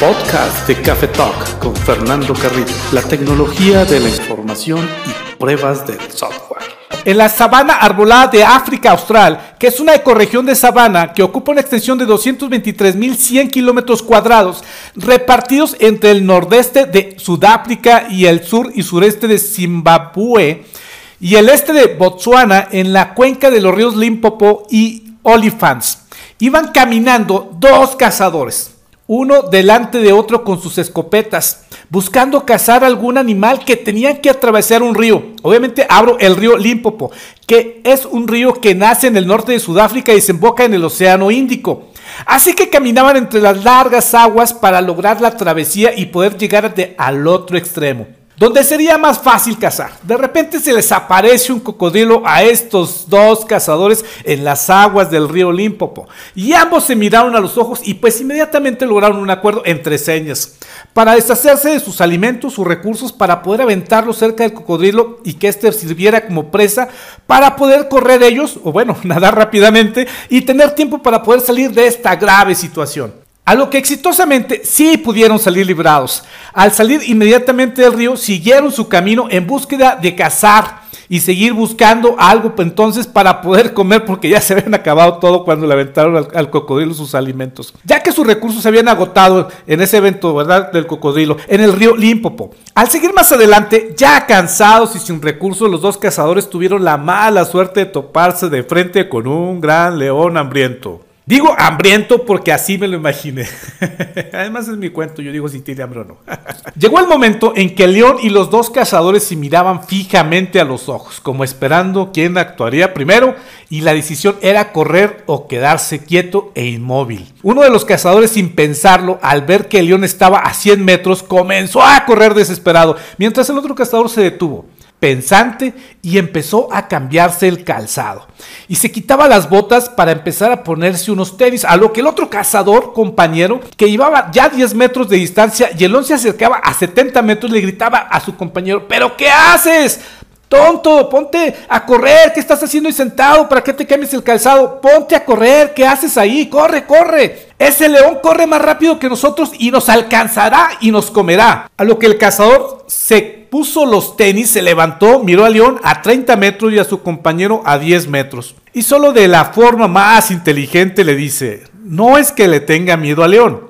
Podcast de Café Talk con Fernando Carrillo, la tecnología de la información y pruebas del software. En la sabana arbolada de África Austral, que es una ecorregión de sabana que ocupa una extensión de 223.100 kilómetros cuadrados, repartidos entre el nordeste de Sudáfrica y el sur y sureste de Zimbabue, y el este de Botsuana, en la cuenca de los ríos Limpopo y Olifants, iban caminando dos cazadores, uno delante de otro con sus escopetas, buscando cazar algún animal que tenían que atravesar un río. Obviamente abro el río Limpopo, que es un río que nace en el norte de Sudáfrica y desemboca en el Océano Índico. Así que caminaban entre las largas aguas para lograr la travesía y poder llegar al otro extremo, donde sería más fácil cazar. De repente se les aparece un cocodrilo a estos dos cazadores en las aguas del río Limpopo, y ambos se miraron a los ojos y pues inmediatamente lograron un acuerdo entre señas para deshacerse de sus alimentos, sus recursos, para poder aventarlos cerca del cocodrilo y que éste sirviera como presa para poder correr ellos, o bueno, nadar rápidamente y tener tiempo para poder salir de esta grave situación. A lo que exitosamente sí pudieron salir librados. Al salir inmediatamente del río, siguieron su camino en búsqueda de cazar y seguir buscando algo entonces para poder comer, porque ya se habían acabado todo cuando le aventaron al cocodrilo sus alimentos, ya que sus recursos se habían agotado en ese evento, ¿verdad?, del cocodrilo en el río Limpopo. Al seguir más adelante, ya cansados y sin recursos, los dos cazadores tuvieron la mala suerte de toparse de frente con un gran león hambriento. Digo hambriento porque así me lo imaginé. Además es mi cuento, yo digo si tiene hambre o no. Llegó el momento en que el león y los dos cazadores se miraban fijamente a los ojos, como esperando quién actuaría primero, y la decisión era correr o quedarse quieto e inmóvil. Uno de los cazadores, sin pensarlo, al ver que el león estaba a 100 metros, comenzó a correr desesperado, mientras el otro cazador se detuvo, pensante, y empezó a cambiarse el calzado y se quitaba las botas para empezar a ponerse unos tenis, a lo que el otro cazador compañero, que llevaba ya 10 metros de distancia y el león se acercaba a 70 metros, le gritaba a su compañero: ¿pero qué haces? Tonto, ponte a correr, ¿qué estás haciendo ahí sentado? ¿Para qué te cambias el calzado? Ponte a correr, ¿qué haces ahí? Corre, corre. Ese león corre más rápido que nosotros y nos alcanzará y nos comerá. A lo que el cazador se puso los tenis, se levantó, miró al león a 30 metros y a su compañero a 10 metros. Y solo de la forma más inteligente le dice: no es que le tenga miedo al león.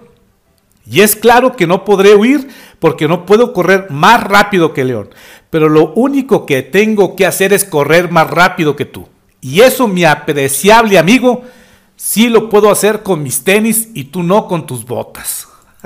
Y es claro que no podré huir porque no puedo correr más rápido que el león. Pero lo único que tengo que hacer es correr más rápido que tú. Y eso, mi apreciable amigo, sí lo puedo hacer con mis tenis y tú no con tus botas.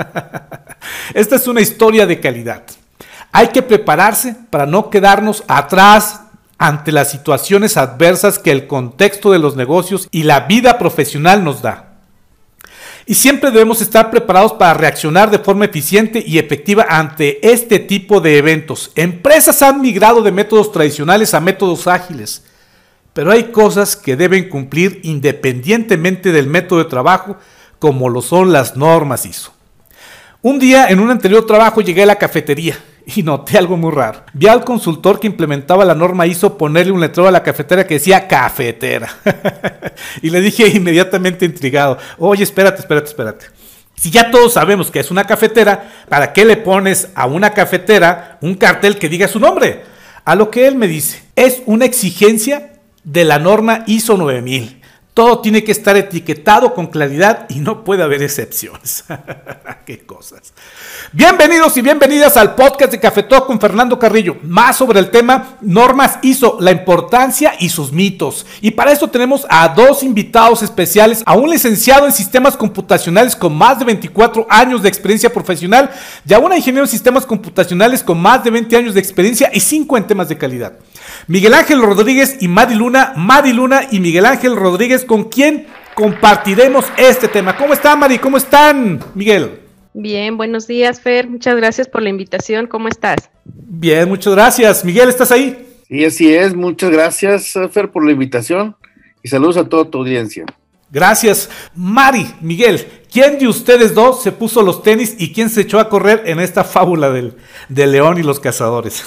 Esta es una historia de calidad. Hay que prepararse para no quedarnos atrás ante las situaciones adversas que el contexto de los negocios y la vida profesional nos da. Y siempre debemos estar preparados para reaccionar de forma eficiente y efectiva ante este tipo de eventos. Empresas han migrado de métodos tradicionales a métodos ágiles, pero hay cosas que deben cumplir independientemente del método de trabajo, como lo son las normas ISO. Un día, en un anterior trabajo, llegué a la cafetería y noté algo muy raro. Vi al consultor que implementaba la norma ISO ponerle un letrero a la cafetera que decía cafetera. Y le dije inmediatamente intrigado: oye, espérate. Si ya todos sabemos que es una cafetera, ¿para qué le pones a una cafetera un cartel que diga su nombre? A lo que él me dice: es una exigencia de la norma ISO 9000. Todo tiene que estar etiquetado con claridad y no puede haber excepciones. ¡Qué cosas! Bienvenidos y bienvenidas al podcast de Café Talk con Fernando Carrillo. Más sobre el tema normas ISO, la importancia y sus mitos. Y para eso tenemos a dos invitados especiales: a un licenciado en sistemas computacionales con más de 24 años de experiencia profesional y a un ingeniero en sistemas computacionales con más de 20 años de experiencia y 5 en temas de calidad. Miguel Ángel Rodríguez y Madi Luna y Miguel Ángel Rodríguez, con quien compartiremos este tema. ¿Cómo están, Madi? ¿Cómo están, Miguel? Bien, buenos días, Fer. Muchas gracias por la invitación. ¿Cómo estás? Bien, muchas gracias. Miguel, ¿estás ahí? Sí, así es. Muchas gracias, Fer, por la invitación y saludos a toda tu audiencia. Gracias. Mari, Miguel, ¿quién de ustedes dos se puso los tenis y quién se echó a correr en esta fábula del león y los cazadores?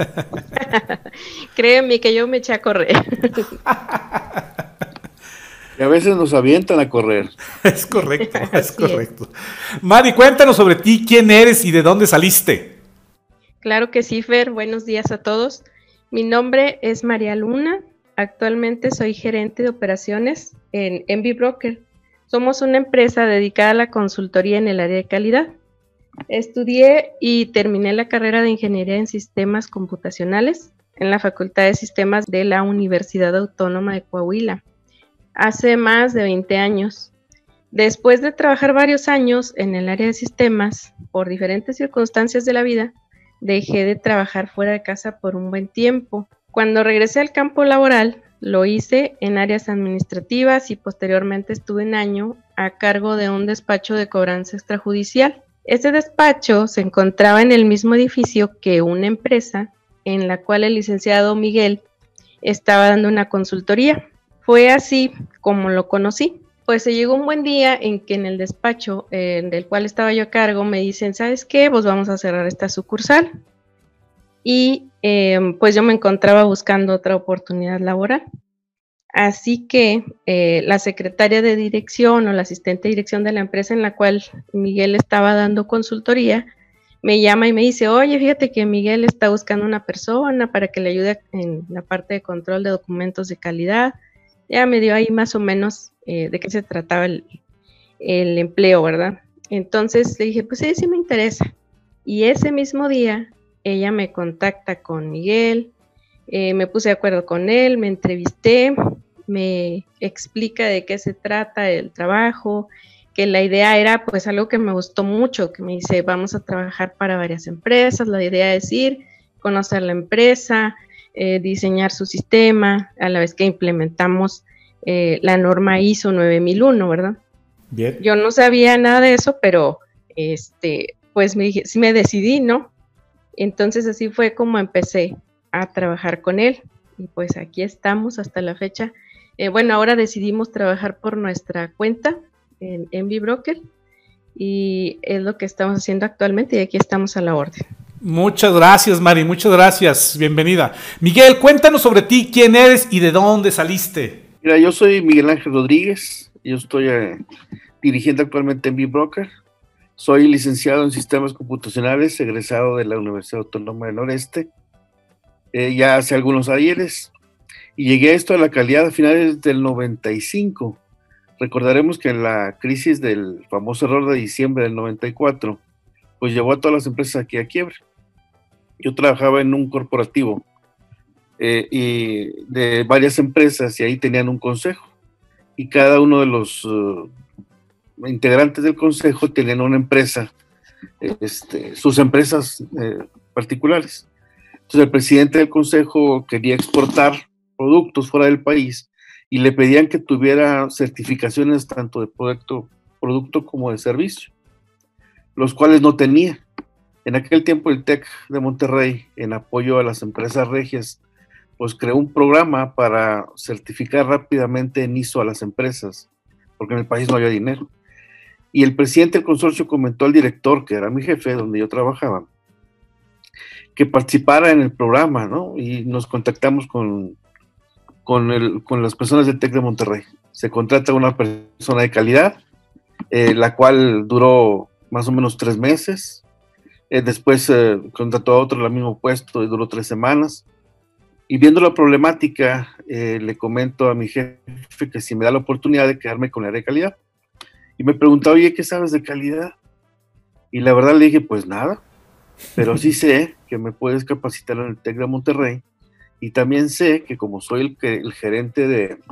Créeme que yo me eché a correr. Y a veces nos avientan a correr. Es correcto, es Así es. correcto. Mari, cuéntanos sobre ti, quién eres y de dónde saliste. Claro que sí, Fer. Buenos días a todos. Mi nombre es María Luna. Actualmente soy gerente de operaciones en Envy Broker. Somos una empresa dedicada a la consultoría en el área de calidad. Estudié y terminé la carrera de Ingeniería en Sistemas Computacionales en la Facultad de Sistemas de la Universidad Autónoma de Coahuila, hace más de 20 años. Después de trabajar varios años en el área de sistemas, por diferentes circunstancias de la vida, dejé de trabajar fuera de casa por un buen tiempo. Cuando regresé al campo laboral, lo hice en áreas administrativas y posteriormente estuve un año a cargo de un despacho de cobranza extrajudicial. Ese despacho se encontraba en el mismo edificio que una empresa en la cual el licenciado Miguel estaba dando una consultoría. Fue así como lo conocí. Pues se llegó un buen día en que en el despacho del cual estaba yo a cargo me dicen, ¿sabes qué? Pues vamos a cerrar esta sucursal. Y pues yo me encontraba buscando otra oportunidad laboral. Así que la secretaria de dirección o la asistente de dirección de la empresa en la cual Miguel estaba dando consultoría, me llama y me dice, oye, fíjate que Miguel está buscando una persona para que le ayude en la parte de control de documentos de calidad. Ya me dio ahí más o menos de qué se trataba el empleo, ¿verdad? Entonces le dije, pues sí me interesa. Y ese mismo día ella me contacta con Miguel, me puse de acuerdo con él, me entrevisté, me explica de qué se trata el trabajo, que la idea era pues algo que me gustó mucho, que me dice, vamos a trabajar para varias empresas, la idea es ir, conocer la empresa, diseñar su sistema, a la vez que implementamos la norma ISO 9001, ¿verdad? Bien. Yo no sabía nada de eso, pero pues me dije, sí me decidí, ¿no? Entonces así fue como empecé a trabajar con él y pues aquí estamos hasta la fecha. Bueno, ahora decidimos trabajar por nuestra cuenta en Envy Broker y es lo que estamos haciendo actualmente y aquí estamos a la orden. Muchas gracias, Mari, muchas gracias. Bienvenida. Miguel, cuéntanos sobre ti, quién eres y de dónde saliste. Mira, yo soy Miguel Ángel Rodríguez, yo estoy dirigiendo actualmente Envy Broker. Soy licenciado en Sistemas Computacionales, egresado de la Universidad Autónoma del Noreste, ya hace algunos ayeres, y llegué a esto de la calidad a finales del 95. Recordaremos que la crisis del famoso error de diciembre del 94, pues llevó a todas las empresas aquí a quiebre. Yo trabajaba en un corporativo y de varias empresas y ahí tenían un consejo, y cada uno de los integrantes del consejo tenían una empresa, sus empresas particulares. Entonces el presidente del consejo quería exportar productos fuera del país y le pedían que tuviera certificaciones tanto de producto como de servicio, los cuales no tenía. En aquel tiempo el TEC de Monterrey, en apoyo a las empresas regias, pues creó un programa para certificar rápidamente en ISO a las empresas, porque en el país no había dinero. Y el presidente del consorcio comentó al director, que era mi jefe, donde yo trabajaba, que participara en el programa, ¿no? Y nos contactamos con las personas del TEC de Monterrey. Se contrata una persona de calidad, la cual duró más o menos 3 meses. Después contrató a otro en el mismo puesto y duró 3 semanas. Y viendo la problemática, le comento a mi jefe que si me da la oportunidad de quedarme con el área de calidad. Y me preguntaba, oye, ¿qué sabes de calidad? Y la verdad le dije, pues nada, pero sí sé que me puedes capacitar en el TEC de Monterrey, y también sé que como soy el gerente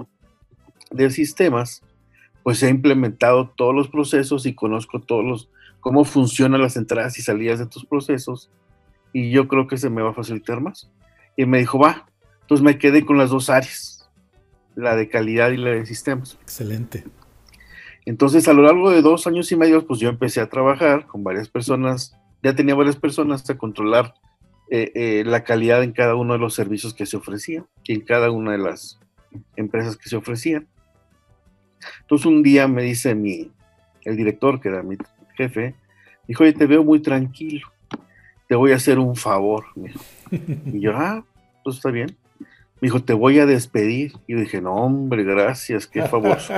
de sistemas, pues he implementado todos los procesos y conozco cómo funcionan las entradas y salidas de tus procesos, y yo creo que se me va a facilitar más. Y me dijo, va. Entonces me quedé con las 2 áreas, la de calidad y la de sistemas. Excelente. Entonces, a lo largo de 2 años y medio, pues yo empecé a trabajar con varias personas, ya tenía varias personas a controlar la calidad en cada uno de los servicios que se ofrecían y en cada una de las empresas que se ofrecían. Entonces, un día me dice el director, que era mi jefe, dijo, oye, te veo muy tranquilo, te voy a hacer un favor. Y yo, pues está bien. Me dijo, te voy a despedir. Y yo dije, no, hombre, gracias, qué famoso.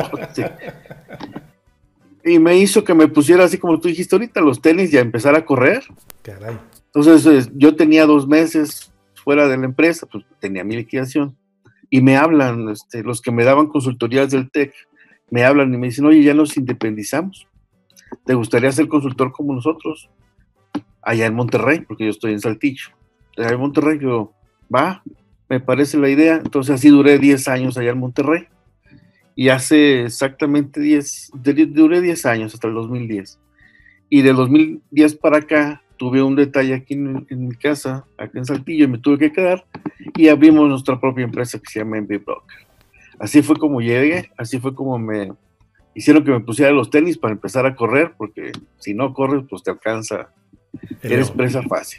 Y me hizo que me pusiera, así como tú dijiste ahorita, los tenis y a empezar a correr. Caray. Entonces, yo tenía 2 meses fuera de la empresa, pues tenía mi liquidación. Y me hablan, los que me daban consultorías del TEC, me hablan y me dicen, oye, ya nos independizamos. ¿Te gustaría ser consultor como nosotros? Allá en Monterrey, porque yo estoy en Saltillo. Allá en Monterrey, yo, va, me parece la idea. Entonces así duré 10 años allá en Monterrey. Y hace exactamente duré 10 años, hasta el 2010. Y del 2010 para acá, tuve un detalle aquí en mi casa, acá en Saltillo, y me tuve que quedar, y abrimos nuestra propia empresa que se llama MB Broker. Así fue como llegué, así fue como me hicieron que me pusiera los tenis para empezar a correr, porque si no corres, pues te alcanza, eres presa fácil.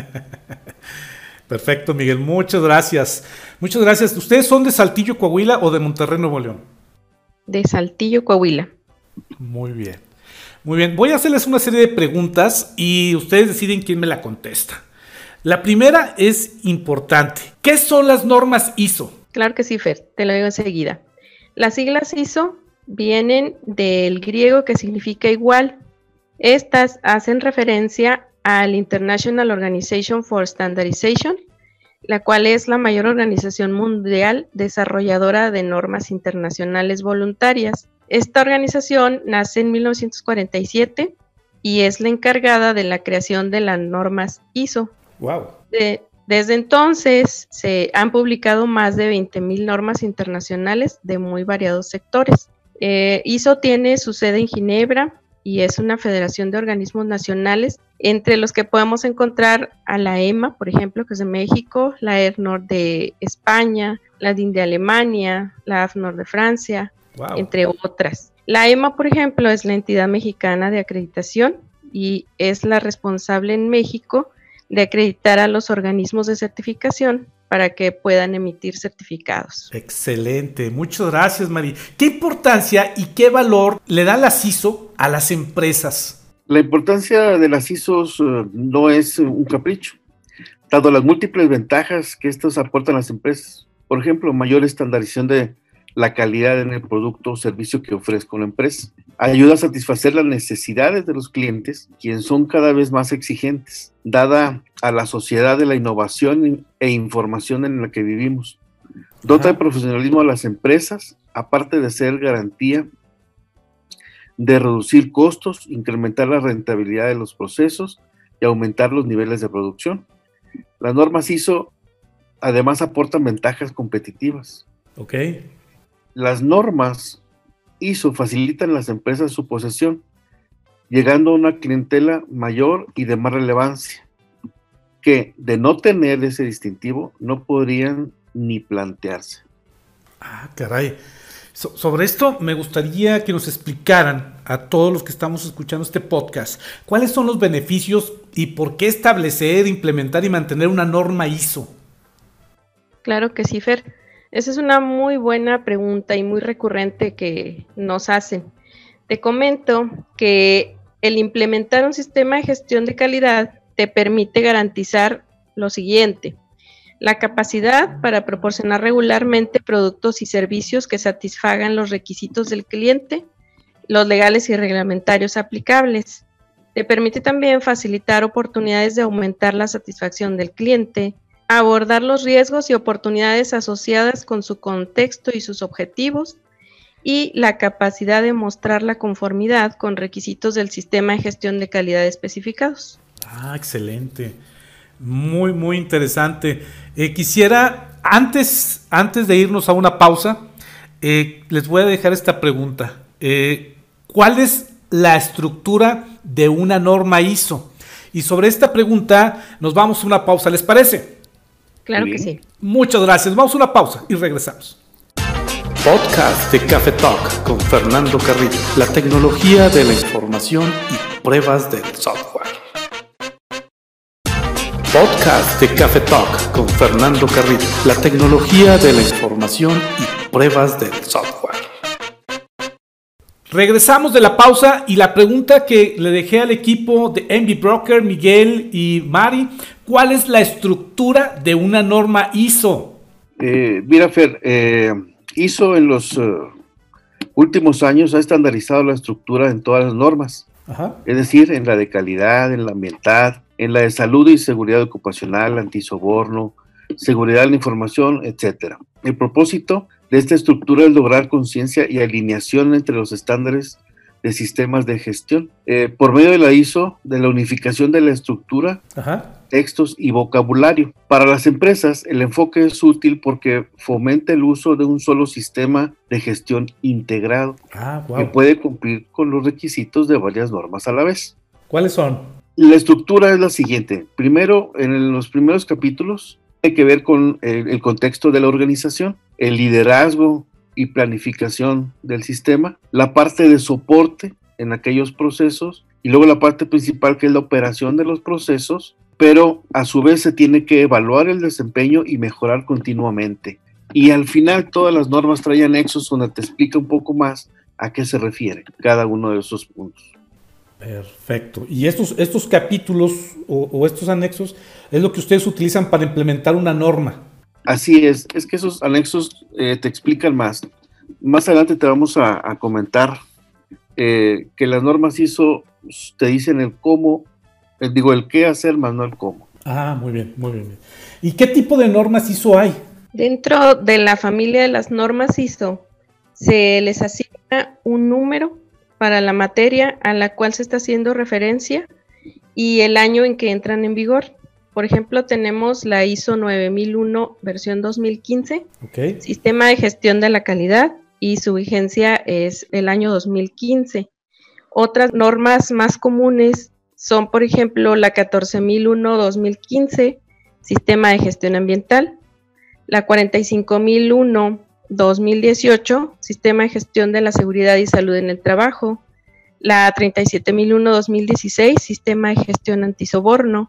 Perfecto, Miguel, muchas gracias. Muchas gracias. ¿Ustedes son de Saltillo, Coahuila o de Monterrey, Nuevo León? De Saltillo, Coahuila. Muy bien. Muy bien, voy a hacerles una serie de preguntas y ustedes deciden quién me la contesta. La primera es importante. ¿Qué son las normas ISO? Claro que sí, Fer, te lo digo enseguida. Las siglas ISO vienen del griego que significa igual. Estas hacen referencia al International Organization for Standardization, la cual es la mayor organización mundial desarrolladora de normas internacionales voluntarias. Esta organización nace en 1947 y es la encargada de la creación de las normas ISO. Wow. Desde entonces se han publicado más de 20,000 normas internacionales de muy variados sectores. ISO tiene su sede en Ginebra y es una federación de organismos nacionales, entre los que podemos encontrar a la EMA, por ejemplo, que es de México, la ERNOR de España, la DIN de Alemania, la AFNOR de Francia, wow, entre otras. La EMA, por ejemplo, es la entidad mexicana de acreditación y es la responsable en México de acreditar a los organismos de certificación para que puedan emitir certificados. Excelente, muchas gracias, Mari. ¿Qué importancia y qué valor le da las ISO a las empresas? La importancia de las ISOs no es un capricho, dado las múltiples ventajas que estos aportan a las empresas. Por ejemplo, mayor estandarización de la calidad en el producto o servicio que ofrezca una empresa. Ayuda a satisfacer las necesidades de los clientes, quienes son cada vez más exigentes, dada a la sociedad de la innovación e información en la que vivimos. Dota de profesionalismo a las empresas, aparte de ser garantía de reducir costos, incrementar la rentabilidad de los procesos y aumentar los niveles de producción. Las normas ISO además aportan ventajas competitivas. Ok. Las normas ISO facilitan a las empresas su posesión, llegando a una clientela mayor y de más relevancia, que de no tener ese distintivo no podrían ni plantearse. Ah, caray. Sobre esto me gustaría que nos explicaran a todos los que estamos escuchando este podcast cuáles son los beneficios y por qué establecer, implementar y mantener una norma ISO. Claro que sí, Fer. Esa es una muy buena pregunta y muy recurrente que nos hacen. Te comento que el implementar un sistema de gestión de calidad te permite garantizar lo siguiente: la capacidad para proporcionar regularmente productos y servicios que satisfagan los requisitos del cliente, los legales y reglamentarios aplicables. Te permite también facilitar oportunidades de aumentar la satisfacción del cliente, abordar los riesgos y oportunidades asociadas con su contexto y sus objetivos, y la capacidad de mostrar la conformidad con requisitos del sistema de gestión de calidad especificados. Ah, excelente. Muy, muy interesante. Quisiera, antes de irnos a una pausa, les voy a dejar esta pregunta. ¿Cuál es la estructura de una norma ISO? Y sobre esta pregunta nos vamos a una pausa, ¿les parece? Claro que sí. Muchas gracias. Vamos a una pausa y regresamos. Podcast de Café Talk con Fernando Carrillo. La tecnología de la información y pruebas del software. Podcast de Café Talk con Fernando Carrillo. La tecnología de la información y pruebas del software. Regresamos de la pausa y la pregunta que le dejé al equipo de MB Broker, Miguel y Mari: ¿cuál es la estructura de una norma ISO? Mira, Fer, ISO en los últimos años ha estandarizado la estructura en todas las normas. Ajá. Es decir, en la de calidad, en la ambiental, en la de salud y seguridad ocupacional, antisoborno, seguridad de la información, etcétera. El propósito de esta estructura es lograr conciencia y alineación entre los estándares de sistemas de gestión. Por medio de la ISO, de la unificación de la estructura, Ajá. textos y vocabulario. Para las empresas, el enfoque es útil porque fomenta el uso de un solo sistema de gestión integrado, que puede cumplir con los requisitos de varias normas a la vez. ¿Cuáles son? La estructura es la siguiente. Primero, en los primeros capítulos, tiene que ver con el contexto de la organización, el liderazgo y planificación del sistema, la parte de soporte en aquellos procesos y luego la parte principal, que es la operación de los procesos, pero a su vez se tiene que evaluar el desempeño y mejorar continuamente. Y al final todas las normas traen anexos donde te explica un poco más a qué se refiere cada uno de esos puntos. Perfecto. Y estos capítulos o estos anexos es lo que ustedes utilizan para implementar una norma. Así es que esos anexos te explican más. Más adelante te vamos a comentar que las normas ISO te dicen el cómo, el qué hacer, más no el cómo. Ah, muy bien, muy bien. ¿Y qué tipo de normas ISO hay? Dentro de la familia de las normas ISO, se les asigna un número para la materia a la cual se está haciendo referencia y el año en que entran en vigor. Por ejemplo, tenemos la ISO 9001 versión 2015, Okay. Sistema de Gestión de la Calidad, y su vigencia es el año 2015. Otras normas más comunes son, por ejemplo, la 14001-2015, Sistema de Gestión Ambiental, la 45001-2018, Sistema de Gestión de la Seguridad y Salud en el Trabajo, la 37001-2016, Sistema de Gestión Antisoborno,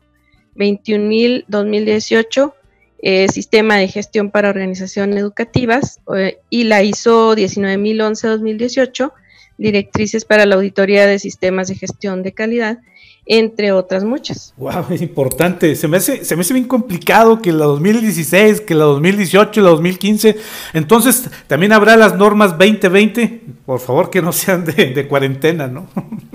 21000-2018, Sistema de Gestión para Organizaciones Educativas, y la ISO 19011-2018, Directrices para la Auditoría de Sistemas de Gestión de Calidad, entre otras muchas. Wow, es importante. Se me hace bien complicado que la 2016, que la 2018, la 2015. Entonces, también habrá las normas 2020. Por favor, que no sean de cuarentena, ¿no?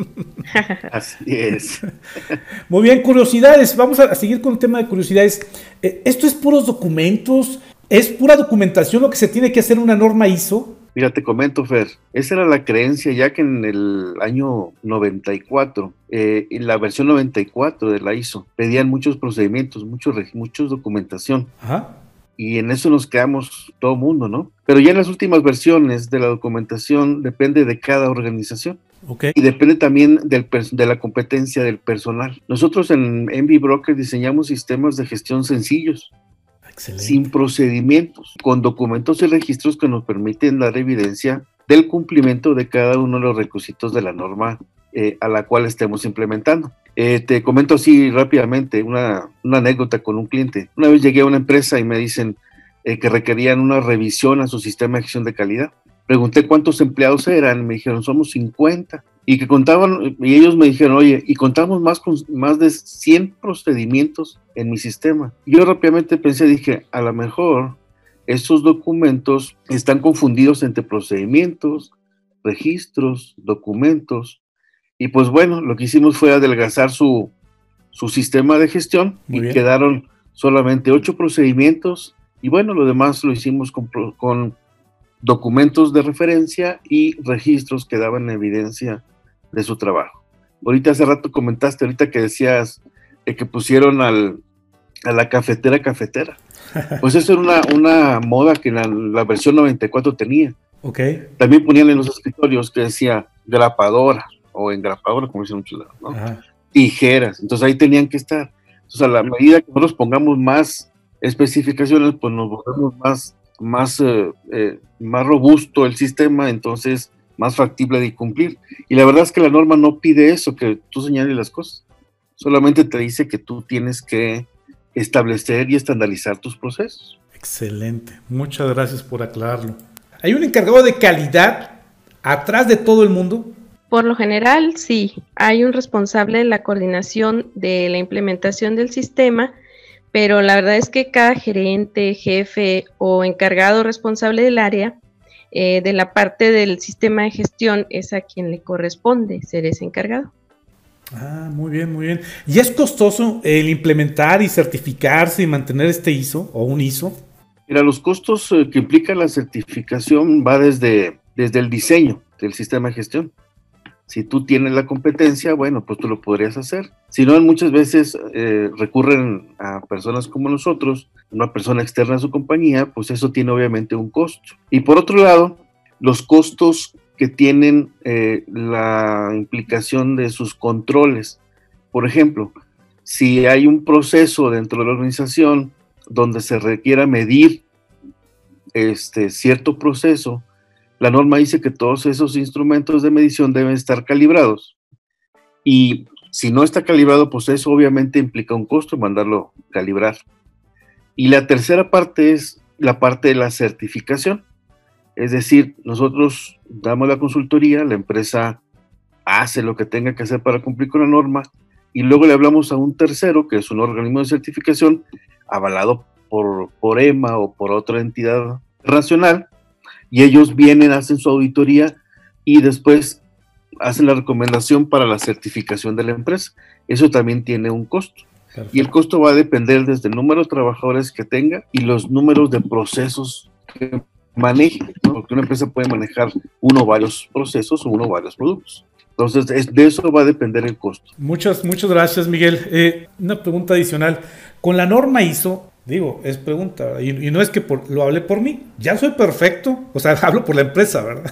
Así es. Muy bien, curiosidades. Vamos a seguir con el tema de curiosidades. ¿Esto es puros documentos? ¿Es pura documentación lo que se tiene que hacer en una norma ISO? Mira, te comento, Fer, esa era la creencia, ya que en el año 94, en la versión 94 de la ISO, pedían muchos procedimientos, muchos documentación. Ajá. Y en eso nos quedamos todo el mundo, ¿no? Pero ya en las últimas versiones de la documentación depende de cada organización. Okay. Y depende también de la competencia del personal. Nosotros en MB Broker diseñamos sistemas de gestión sencillos, excelente, sin procedimientos, con documentos y registros que nos permiten dar evidencia del cumplimiento de cada uno de los requisitos de la norma a la cual estemos implementando. Te comento así rápidamente una anécdota con un cliente. Una vez llegué a una empresa y me dicen que requerían una revisión a su sistema de gestión de calidad. Pregunté cuántos empleados eran, me dijeron somos 50, y que contaban, y ellos me dijeron, oye, y contamos más de 100 procedimientos en mi sistema. Yo rápidamente dije, a lo mejor estos documentos están confundidos entre procedimientos, registros, documentos, y pues bueno, lo que hicimos fue adelgazar su sistema de gestión. Muy bien. Quedaron solamente 8 procedimientos, y bueno, lo demás lo hicimos con documentos de referencia y registros que daban evidencia de su trabajo. Ahorita hace rato comentaste, ahorita que decías que pusieron a la cafetera. Pues eso era una moda que la versión 94 tenía. Okay. También ponían en los escritorios que decía grapadora o engrapadora, como dicen muchos lados, ¿no? Ajá. Tijeras, entonces ahí tenían que estar. Entonces a la medida que nosotros pongamos más especificaciones, pues nos volvemos más robusto el sistema, entonces más factible de cumplir. Y la verdad es que la norma no pide eso, que tú señales las cosas. Solamente te dice que tú tienes que establecer y estandarizar tus procesos. Excelente. Muchas gracias por aclararlo. ¿Hay un encargado de calidad atrás de todo el mundo? Por lo general, sí. Hay un responsable de la coordinación de la implementación del sistema, pero la verdad es que cada gerente, jefe o encargado responsable del área de la parte del sistema de gestión es a quien le corresponde ser ese encargado. Ah, muy bien, muy bien. ¿Y es costoso el implementar y certificarse y mantener este ISO o un ISO? Mira, los costos que implica la certificación va desde el diseño del sistema de gestión. Si tú tienes la competencia, bueno, pues tú lo podrías hacer. Si no, muchas veces recurren a personas como nosotros, una persona externa a su compañía, pues eso tiene obviamente un costo. Y por otro lado, los costos que tienen la implicación de sus controles. Por ejemplo, si hay un proceso dentro de la organización donde se requiera medir cierto proceso, la norma dice que todos esos instrumentos de medición deben estar calibrados. Y si no está calibrado, pues eso obviamente implica un costo mandarlo calibrar. Y la tercera parte es la parte de la certificación. Es decir, nosotros damos la consultoría, la empresa hace lo que tenga que hacer para cumplir con la norma y luego le hablamos a un tercero, que es un organismo de certificación avalado por EMA o por otra entidad nacional, y ellos vienen, hacen su auditoría y después hacen la recomendación para la certificación de la empresa. Eso también tiene un costo. Perfecto. Y el costo va a depender desde el número de trabajadores que tenga y los números de procesos que maneje, ¿no? Porque una empresa puede manejar uno o varios procesos o uno o varios productos. Entonces, de eso va a depender el costo. Muchas gracias, Miguel. Una pregunta adicional. Con la norma ISO, digo, es pregunta, y no es que lo hablé por mí, ya soy perfecto, o sea, hablo por la empresa, ¿verdad?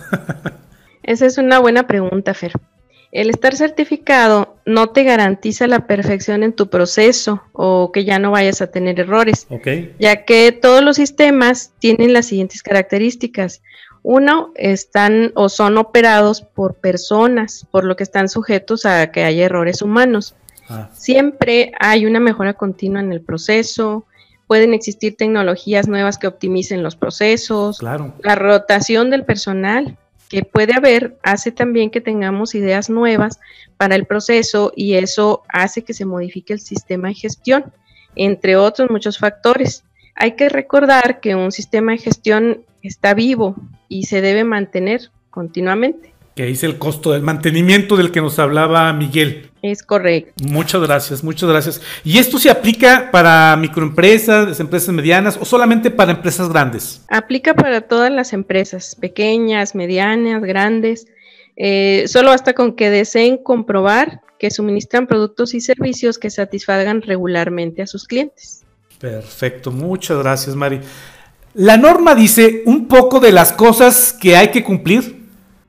Esa es una buena pregunta, Fer. El estar certificado no te garantiza la perfección en tu proceso o que ya no vayas a tener errores, ya que todos los sistemas tienen las siguientes características. Uno, están o son operados por personas, por lo que están sujetos a que haya errores humanos. Siempre hay una mejora continua en el proceso, pueden existir tecnologías nuevas que optimicen los procesos, la rotación del personal que puede haber hace también que tengamos ideas nuevas para el proceso y eso hace que se modifique el sistema de gestión, entre otros muchos factores. Hay que recordar que un sistema de gestión está vivo y se debe mantener continuamente. Que es el costo del mantenimiento del que nos hablaba Miguel. Es correcto. Muchas gracias. ¿Y esto se aplica para microempresas, empresas medianas o solamente para empresas grandes? Aplica para todas las empresas, pequeñas, medianas, grandes. Solo basta con que deseen comprobar que suministran productos y servicios que satisfagan regularmente a sus clientes. Perfecto, muchas gracias, Mari. La norma dice un poco de las cosas que hay que cumplir.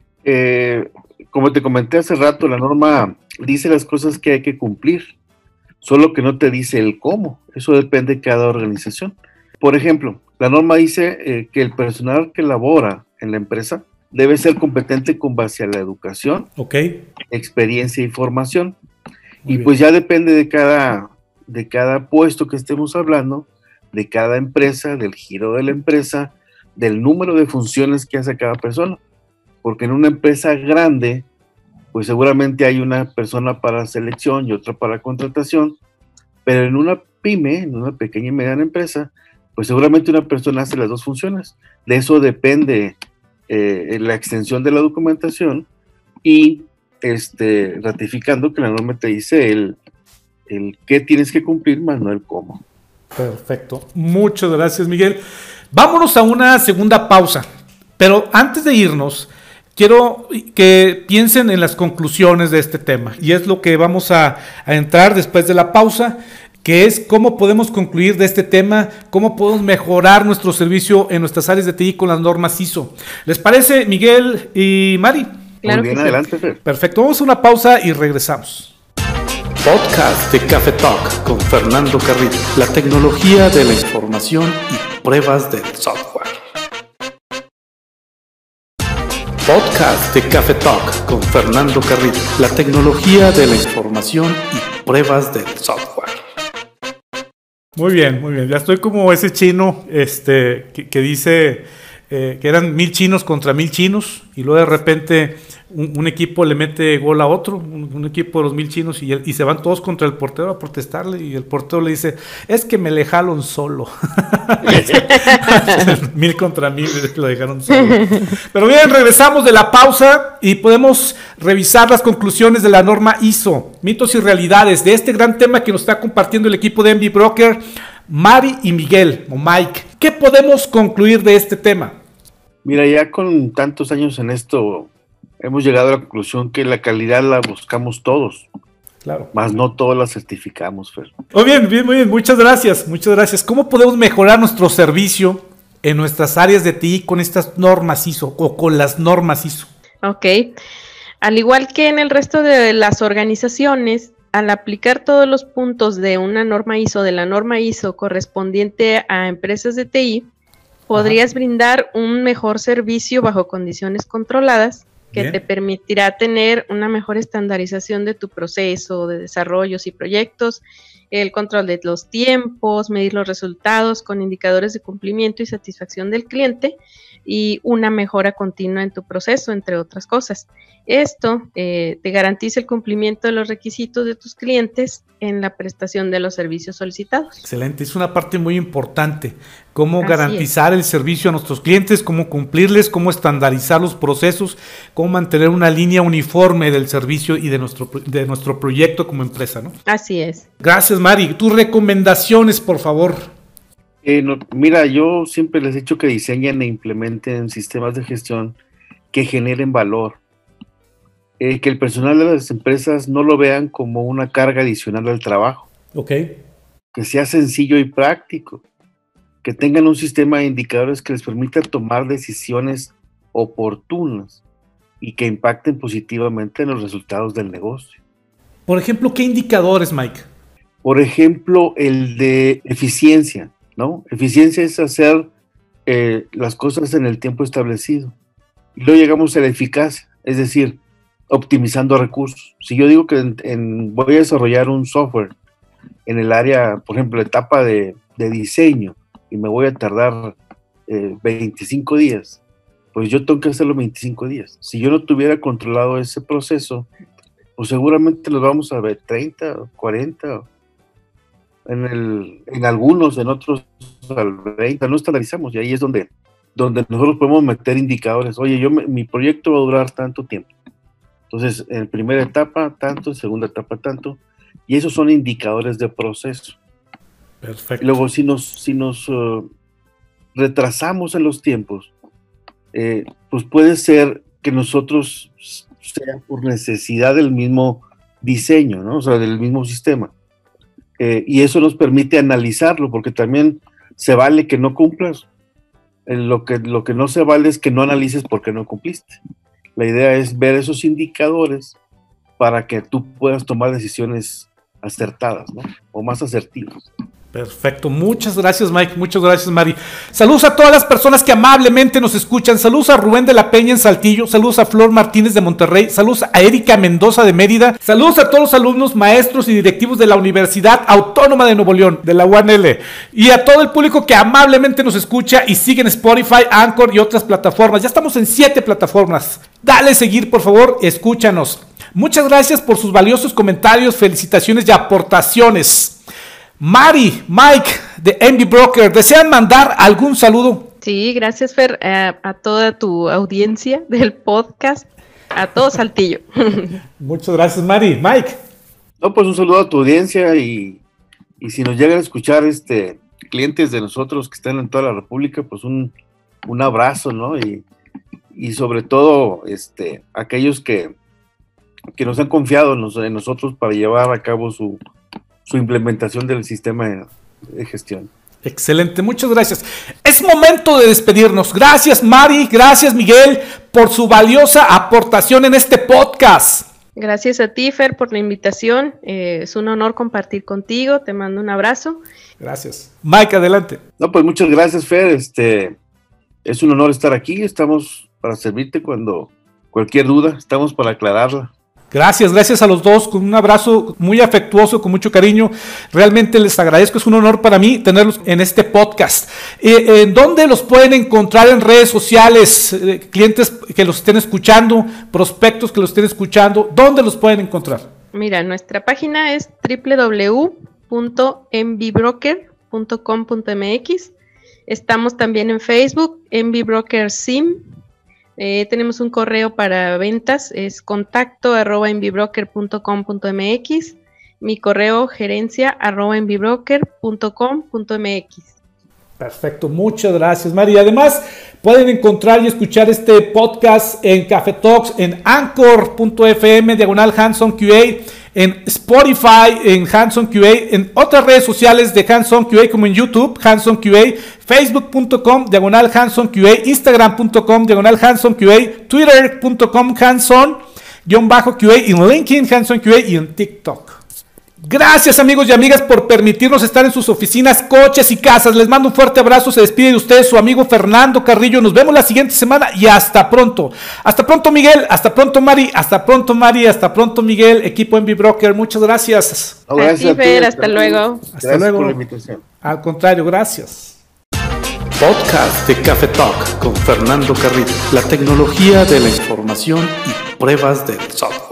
Como te comenté hace rato, la norma dice las cosas que hay que cumplir, solo que no te dice el cómo. Eso depende de cada organización. Por ejemplo, la norma dice que el personal que labora en la empresa debe ser competente con base a la educación, experiencia y formación. Y pues ya depende de cada puesto que estemos hablando, de cada empresa, del giro de la empresa, del número de funciones que hace cada persona. Porque en una empresa grande, pues seguramente hay una persona para selección y otra para contratación, pero en una pyme, en una pequeña y mediana empresa, pues seguramente una persona hace las dos funciones. De eso depende la extensión de la documentación y ratificando que la norma te dice el qué tienes que cumplir, más no el cómo. Perfecto. Muchas gracias, Miguel. Vámonos a una segunda pausa, pero antes de irnos, quiero que piensen en las conclusiones de este tema y es lo que vamos a entrar después de la pausa, que es cómo podemos concluir de este tema, cómo podemos mejorar nuestro servicio en nuestras áreas de TI con las normas ISO. ¿Les parece, Miguel y Mari? Claro. Muy bien, adelante, Fer. Perfecto, vamos a una pausa y regresamos. Podcast de Café Talk con Fernando Carrillo, la tecnología de la información y pruebas del software. Podcast de Café Talk con Fernando Carrillo, la tecnología de la información y pruebas del software. Muy bien, ya estoy como ese chino que dice que eran 1000 chinos contra 1000 chinos, y luego de repente un equipo le mete gol a otro, un equipo de los 1000 chinos, y se van todos contra el portero a protestarle, y el portero le dice, es que me le jaron solo. 1000 contra 1000 lo dejaron solo. Pero bien, regresamos de la pausa y podemos revisar las conclusiones de la norma ISO, mitos y realidades, de este gran tema que nos está compartiendo el equipo de MB Broker, Mari y Miguel, o Mike. ¿Qué podemos concluir de este tema? Mira, ya con tantos años en esto, hemos llegado a la conclusión que la calidad la buscamos todos. Claro. Más no todos la certificamos, Fer. Muy bien, muchas gracias. ¿Cómo podemos mejorar nuestro servicio en nuestras áreas de TI con estas normas ISO o con las normas ISO? Ok. Al igual que en el resto de las organizaciones, al aplicar todos los puntos de una norma ISO, de la norma ISO correspondiente a empresas de TI, podrías brindar un mejor servicio bajo condiciones controladas que te permitirá tener una mejor estandarización de tu proceso de desarrollos y proyectos, el control de los tiempos, medir los resultados con indicadores de cumplimiento y satisfacción del cliente y una mejora continua en tu proceso, entre otras cosas. Esto te garantiza el cumplimiento de los requisitos de tus clientes en la prestación de los servicios solicitados. Excelente, es una parte muy importante. Cómo garantizar el servicio a nuestros clientes, cómo cumplirles, cómo estandarizar los procesos, cómo mantener una línea uniforme del servicio y de nuestro proyecto como empresa, ¿no? Así es. Gracias, Mari. Tus recomendaciones, por favor. Mira, yo siempre les he dicho que diseñen e implementen sistemas de gestión que generen valor. Que el personal de las empresas no lo vean como una carga adicional al trabajo. Ok. Que sea sencillo y práctico. Que tengan un sistema de indicadores que les permita tomar decisiones oportunas y que impacten positivamente en los resultados del negocio. Por ejemplo, ¿qué indicadores, Mike? Por ejemplo, el de eficiencia, ¿no? Eficiencia es hacer las cosas en el tiempo establecido. Y luego llegamos a la eficacia, es decir, optimizando recursos. Si yo digo que voy a desarrollar un software en el área, por ejemplo, etapa de diseño, y me voy a tardar 25 días, pues yo tengo que hacerlo 25 días. Si yo no tuviera controlado ese proceso, pues seguramente los vamos a ver 30, 40, en algunos, en otros al 20, no estandarizamos, y ahí es donde nosotros podemos meter indicadores. Oye, mi proyecto va a durar tanto tiempo. Entonces, en primera etapa, tanto, en segunda etapa, tanto, y esos son indicadores de proceso. Perfecto. Luego, si nos retrasamos en los tiempos, pues puede ser que nosotros sea por necesidad del mismo diseño, ¿no? O sea, del mismo sistema. Y eso nos permite analizarlo, porque también se vale que no cumplas. Lo que no se vale es que no analices por qué no cumpliste. La idea es ver esos indicadores para que tú puedas tomar decisiones acertadas, ¿no? O más asertivas. Perfecto, muchas gracias, Mike, muchas gracias, Mari. Saludos a todas las personas que amablemente nos escuchan. Saludos a Rubén de la Peña en Saltillo, saludos a Flor Martínez de Monterrey, saludos a Erika Mendoza de Mérida, saludos a todos los alumnos, maestros y directivos de la Universidad Autónoma de Nuevo León, de la UANL, y a todo el público que amablemente nos escucha y sigue en Spotify, Anchor y otras plataformas. Ya estamos en 7 plataformas. Dale seguir, por favor, escúchanos. Muchas gracias por sus valiosos comentarios, felicitaciones y aportaciones. Mari, Mike de MB Broker, ¿desean mandar algún saludo? Sí, gracias, Fer, a toda tu audiencia del podcast, a todo Saltillo. Muchas gracias, Mari. Mike. No, pues un saludo a tu audiencia y si nos llegan a escuchar clientes de nosotros que están en toda la República, pues un abrazo, ¿no? Y sobre todo aquellos que nos han confiado en nosotros para llevar a cabo su implementación del sistema de gestión. Excelente, muchas gracias. Es momento de despedirnos. Gracias, Mari, gracias, Miguel, por su valiosa aportación en este podcast. Gracias a ti, Fer, por la invitación. Es un honor compartir contigo. Te mando un abrazo. Gracias. Mike, adelante. No, pues muchas gracias, Fer. Es un honor estar aquí. Estamos para servirte cuando cualquier duda, estamos para aclararla. Gracias a los dos, con un abrazo muy afectuoso, con mucho cariño. Realmente les agradezco, es un honor para mí tenerlos en este podcast. ¿En dónde los pueden encontrar en redes sociales? Clientes que los estén escuchando, prospectos que los estén escuchando, ¿dónde los pueden encontrar? Mira, nuestra página es www.mbroker.com.mx. Estamos también en Facebook, MBBrokerSim. Tenemos un correo para ventas, es contacto@mbroker.com.mx. Mi correo gerencia@mbroker.com.mx. Perfecto, muchas gracias, Mari. Además, pueden encontrar y escuchar este podcast en Café Talks, en Anchor.fm, /Hands-on QA, en Spotify, en Hands-on QA, en otras redes sociales de Hands-on QA como en YouTube, Hands-on QA, Facebook.com, /Hands-on QA, Instagram.com, /Hands-on QA, Twitter.com, Hands-on-QA, y en LinkedIn, Hands-on QA, y en TikTok. Gracias, amigos y amigas, por permitirnos estar en sus oficinas, coches y casas. Les mando un fuerte abrazo. Se despide de ustedes su amigo Fernando Carrillo. Nos vemos la siguiente semana y hasta pronto. Hasta pronto, Miguel. Hasta pronto, Mari. Hasta pronto, Mari. Hasta pronto, Miguel. Equipo MBBroker. Muchas gracias. Gracias, Fer. Hasta luego. Hasta luego. Por la invitación. Al contrario, gracias. Podcast de Café Talk con Fernando Carrillo. La tecnología de la información y pruebas del software.